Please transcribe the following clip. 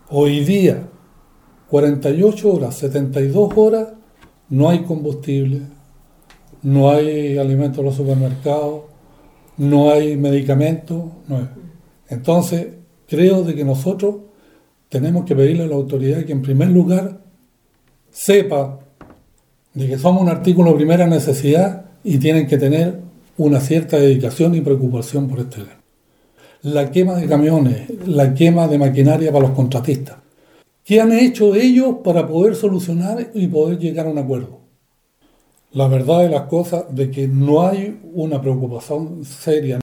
Hoy día, 48 horas, 72 horas, no hay combustible, no hay alimentos en los supermercados, no hay medicamentos. No hay. Entonces, creo de que nosotros tenemos que pedirle a la autoridad que en primer lugar sepa de que somos un artículo de primera necesidad y tienen que tener una cierta dedicación y preocupación por este tema. La quema de camiones, la quema de maquinaria para los contratistas. ¿Qué han hecho ellos para poder solucionar y poder llegar a un acuerdo? La verdad de las cosas de que no hay una preocupación seria